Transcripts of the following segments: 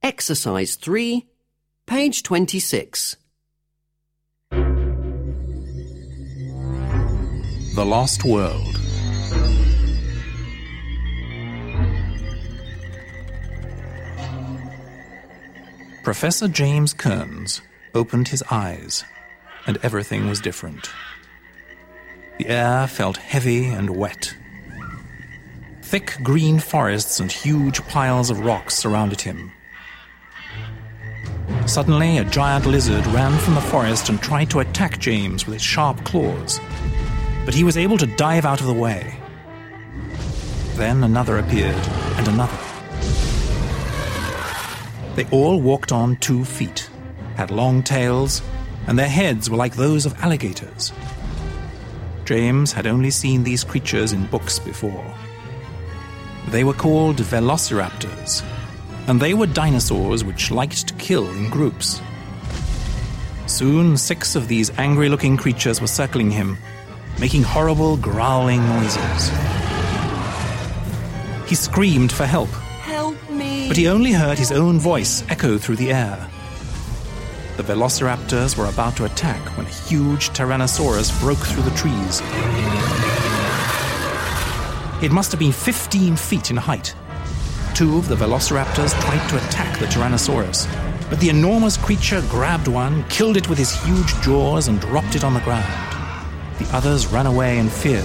Exercise 3, page 26. The Lost World. Professor James Kearns opened his eyes, and everything was different. The air felt heavy and wet. Thick green forests and huge piles of rocks surrounded him. Suddenly, a giant lizard ran from the forest and tried to attack James with its sharp claws, but he was able to dive out of the way. Then another appeared, and another. They all walked on 2 feet, had long tails, and their heads were like those of alligators. James had only seen these creatures in books before. They were called velociraptors, and they were dinosaurs which liked to kill in groups. Soon 6 of these angry-looking creatures were circling him, making horrible growling noises. He screamed for help. Help me! But he only heard his own voice echo through the air. The velociraptors were about to attack when a huge Tyrannosaurus broke through the trees. It must have been 15 feet in height. 2 of the velociraptors tried to attack the Tyrannosaurus, but the enormous creature grabbed one, killed it with his huge jaws, and dropped it on the ground. The others ran away in fear.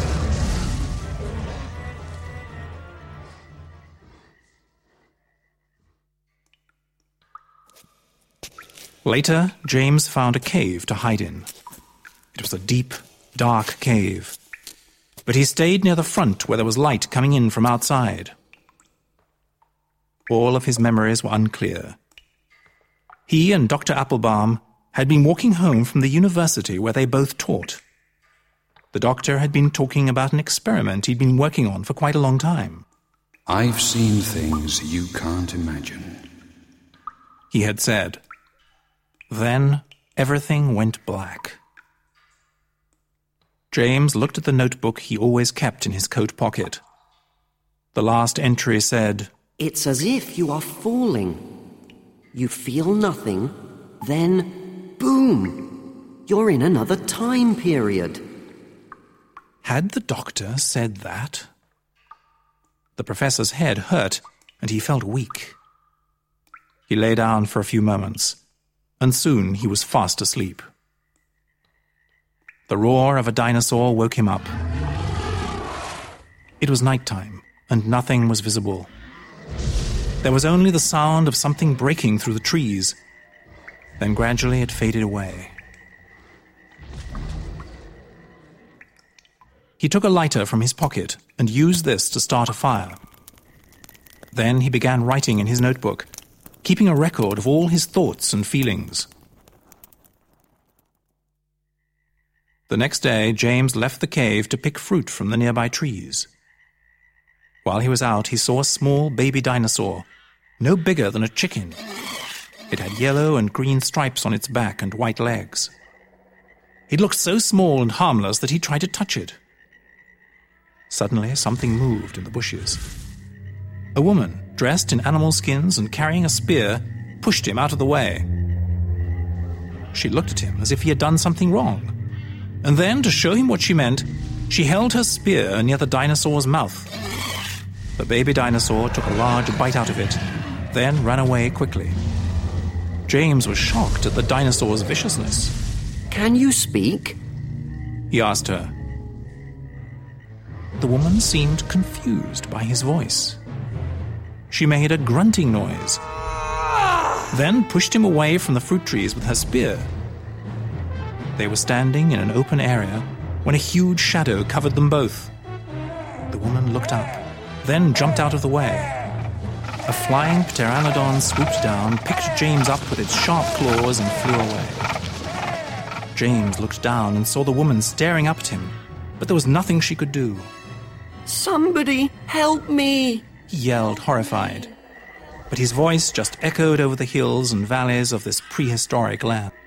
Later, James found a cave to hide in. It was a deep, dark cave. But he stayed near the front where there was light coming in from outside. All of his memories were unclear. He and Dr. Applebaum had been walking home from the university where they both taught. The doctor had been talking about an experiment he'd been working on for quite a long time. "I've seen things you can't imagine," he had said. Then everything went black. James looked at the notebook he always kept in his coat pocket. The last entry said, It's as if you are falling. You feel nothing, then, boom, you're in another time period. Had the doctor said that? The professor's head hurt, and he felt weak. He lay down for a few moments, and soon he was fast asleep. The roar of a dinosaur woke him up. It was nighttime, and nothing was visible. There was only the sound of something breaking through the trees. Then gradually it faded away. He took a lighter from his pocket and used this to start a fire. Then he began writing in his notebook, keeping a record of all his thoughts and feelings. The next day, James left the cave to pick fruit from the nearby trees. While he was out, he saw a small baby dinosaur, no bigger than a chicken. It had yellow and green stripes on its back and white legs. It looked so small and harmless that he tried to touch it. Suddenly, something moved in the bushes. A woman, dressed in animal skins and carrying a spear, pushed him out of the way. She looked at him as if he had done something wrong. And then, to show him what she meant, she held her spear near the dinosaur's mouth. The baby dinosaur took a large bite out of it, then ran away quickly. James was shocked at the dinosaur's viciousness. Can you speak? He asked her. The woman seemed confused by his voice. She made a grunting noise, then pushed him away from the fruit trees with her spear. They were standing in an open area when a huge shadow covered them both. The woman looked up, then jumped out of the way. A flying pteranodon swooped down, picked James up with its sharp claws, and flew away. James looked down and saw the woman staring up at him, but there was nothing she could do. Somebody help me! He yelled, horrified. But his voice just echoed over the hills and valleys of this prehistoric land.